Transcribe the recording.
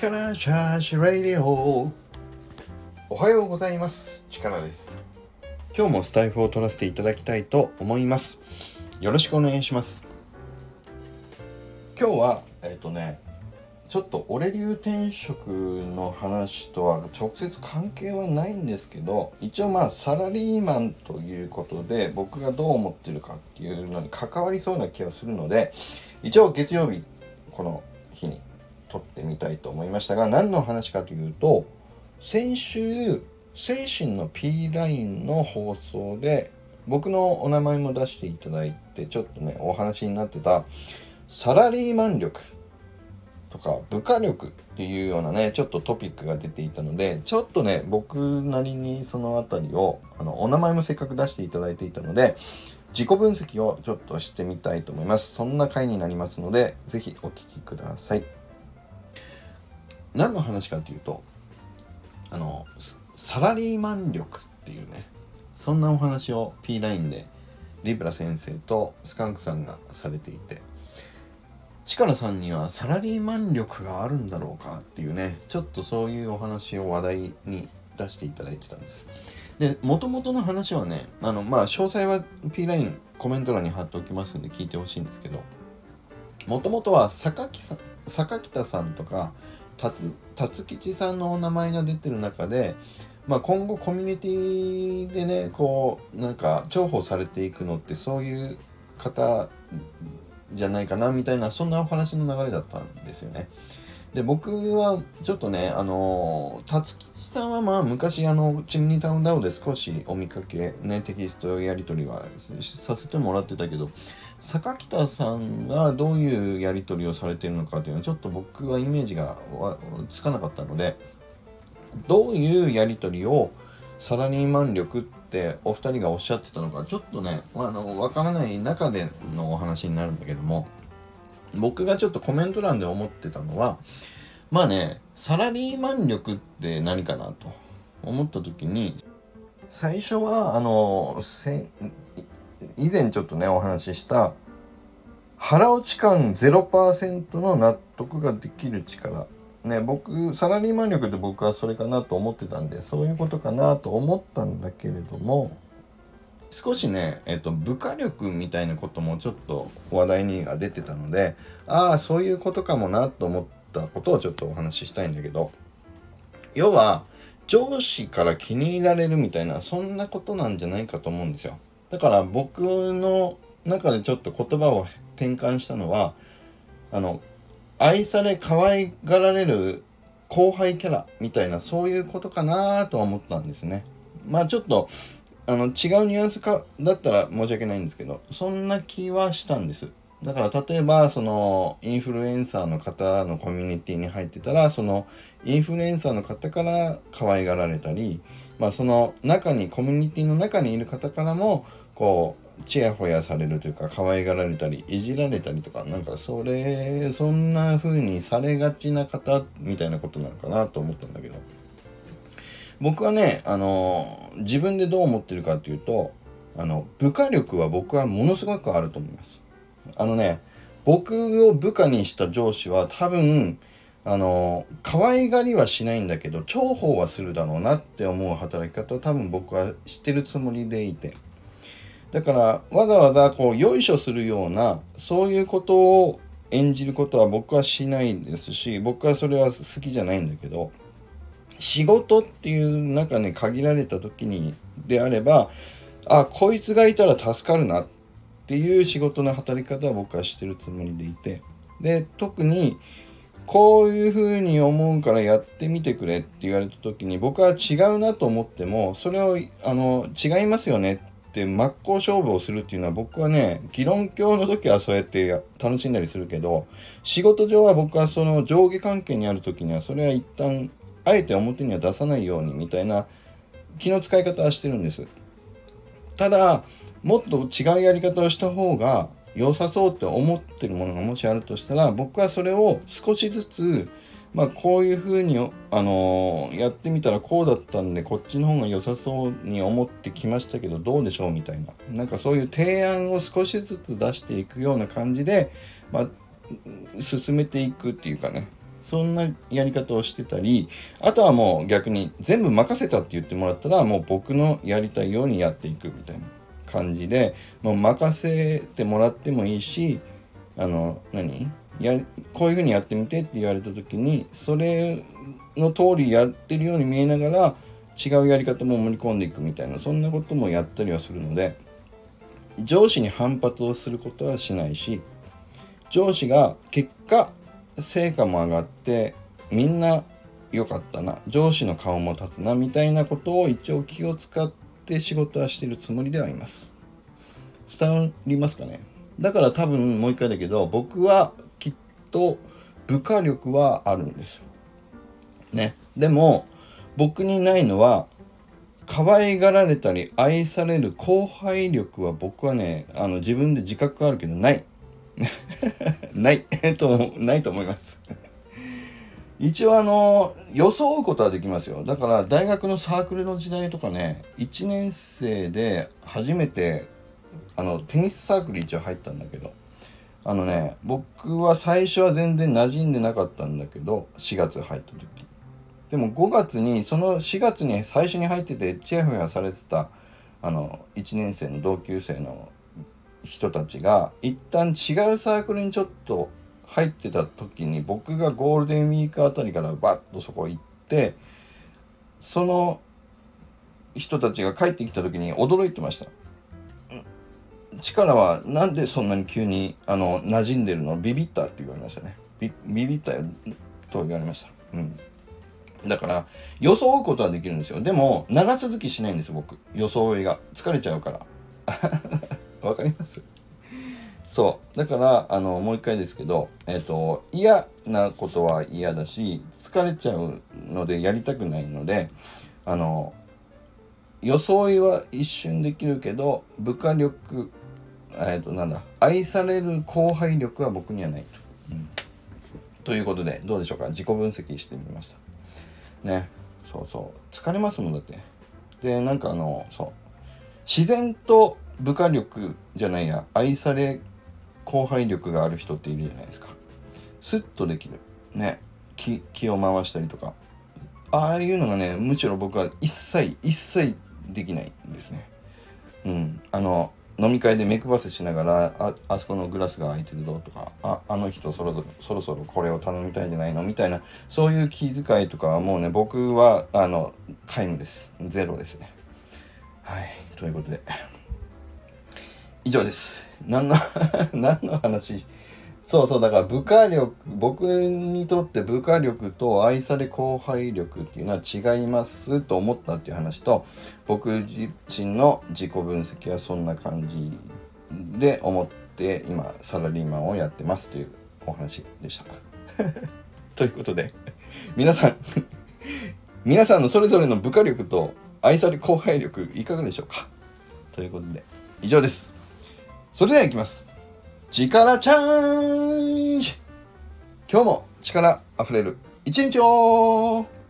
力チャージラディオ。おはようございます。力です。今日もスタイフを取らせていただきたいと思います。よろしくお願いします。今日はちょっと俺流転職の話とは直接関係はないんですけど、一応サラリーマンということで僕がどう思ってるかっていうのに関わりそうな気がするので、一応月曜日この日に撮ってみたいと思いましたが、何の話かというと、先週精神の P ラインの放送で僕のお名前も出していただいて、ちょっとお話になってたサラリーマン力とか部下力っていうようなちょっとトピックが出ていたので、ちょっと僕なりにそのあたりをお名前もせっかく出していただいていたので、自己分析をちょっとしてみたいと思います。そんな回になりますので、ぜひお聞きください。何の話かというと、サラリーマン力っていうそんなお話を P ラインでリブラ先生とスカンクさんがされていて、チカラさんにはサラリーマン力があるんだろうかっていうちょっとそういうお話を話題に出していただいてたんです。で、元々の話は詳細は P ラインコメント欄に貼っておきますんで聞いてほしいんですけど、元々は坂北さんとか辰吉さんのお名前が出てる中で、今後コミュニティで重宝されていくのってそういう方じゃないかなみたいな、そんなお話の流れだったんですよね。で、僕はちょっと辰吉さんは昔チムニータウンダウで少しお見かけテキストやり取りはさせてもらってたけど、坂北さんがどういうやり取りをされているのかというのはちょっと僕はイメージがつかなかったので、どういうやり取りをサラリーマン力ってお二人がおっしゃってたのかちょっとわからない中でのお話になるんだけども、僕がちょっとコメント欄で思ってたのは、サラリーマン力って何かなと思った時に、最初は以前ちょっとお話しした腹落ち感 0% の納得ができる力僕サラリーマン力って僕はそれかなと思ってたんで、そういうことかなと思ったんだけれども、少し部下力みたいなこともちょっと話題には出てたので、そういうことかもなと思ったことをちょっとお話ししたいんだけど、要は上司から気に入られるみたいな、そんなことなんじゃないかと思うんですよ。だから僕の中でちょっと言葉を転換したのは、愛され可愛がられる後輩キャラみたいな、そういうことかなとは思ったんですね。ちょっと違うニュアンスだったら申し訳ないんですけど、そんな気はしたんです。だから例えばそのインフルエンサーの方のコミュニティに入ってたら、そのインフルエンサーの方から可愛がられたり、その中にコミュニティの中にいる方からもチヤホヤされるというか、可愛がられたりいじられたりとか、そんな風にされがちな方みたいなことなのかなと思ったんだけど、僕は自分でどう思ってるかというと、部下力は僕はものすごくあると思います。僕を部下にした上司は多分可愛がりはしないんだけど重宝はするだろうなって思う働き方を多分僕はしてるつもりでいて、だからわざわざよいしょするようなそういうことを演じることは僕はしないですし、僕はそれは好きじゃないんだけど、仕事っていう中に限られた時にであれば、こいつがいたら助かるなっていう仕事の働き方は僕はしてるつもりでいて、で特にこういう風に思うからやってみてくれって言われた時に、僕は違うなと思ってもそれを違いますよねって真っ向勝負をするっていうのは、僕は議論教の時はそうやって楽しんだりするけど、仕事上は僕はその上下関係にある時にはそれは一旦あえて表には出さないようにみたいな気の使い方はしてるんです。ただもっと違うやり方をした方が良さそうって思ってるものがもしあるとしたら、僕はそれを少しずつこういう風にやってみたらこうだったんでこっちの方が良さそうに思ってきましたけどどうでしょうみたいな、そういう提案を少しずつ出していくような感じで進めていくっていうかそんなやり方をしてたり、あとはもう逆に全部任せたって言ってもらったらもう僕のやりたいようにやっていくみたいな感じで、もう任せてもらってもいいし、こういう風にやってみてって言われた時にそれの通りやってるように見えながら違うやり方も盛り込んでいくみたいな、そんなこともやったりはするので、上司に反発をすることはしないし、上司が結果成果も上がってみんな良かったな、上司の顔も立つなみたいなことを一応気を使って仕事はしているつもりではいます。伝わりますかね。だから多分もう一回だけど、僕はきっと部下力はあるんですよね。でも僕にないのは可愛がられたり愛される後輩力は僕はね、自分で自覚あるけどないないと思います一応装うことはできますよ。だから大学のサークルの時代とかね、1年生で初めてテニスサークル一応入ったんだけど、僕は最初は全然馴染んでなかったんだけど、4月入った時でも5月にその4月に最初に入っててチヤホヤされてた1年生の同級生の人たちが一旦違うサークルにちょっと入ってた時に、僕がゴールデンウィークあたりからバッとそこ行って、その人たちが帰ってきた時に驚いてました。力はなんでそんなに急に馴染んでるの、ビビったって言われましたね。ビビったよと言われました。だから装うことはできるんですよ。でも長続きしないんですよ、僕。装いが疲れちゃうからわかります？そうだからもう一回ですけど、嫌なことは嫌だし疲れちゃうのでやりたくないので、装いは一瞬できるけど部下力、愛される後輩力は僕にはないと、ということでどうでしょうか。自己分析してみましたね。そう疲れますもんだって。で自然と部下力じゃないや愛され後輩力がある人っているじゃないですか。スッとできるね、気を回したりとか、ああいうのがね、むしろ僕は一切できないんですね。飲み会で目配せしながらあそこのグラスが空いてるぞとか、あの人そろそろこれを頼みたいんじゃないのみたいな、そういう気遣いとかはもうね、僕は皆無です。ゼロですね。はい、ということで以上です。何の話。だから部下力、僕にとって部下力と愛され後輩力っていうのは違いますと思ったっていう話と、僕自身の自己分析はそんな感じで思って今サラリーマンをやってますというお話でしたということで皆さんのそれぞれの部下力と愛され後輩力いかがでしょうか。ということで以上です。それではいきます。力チャーンジ。今日も力あふれる一日を。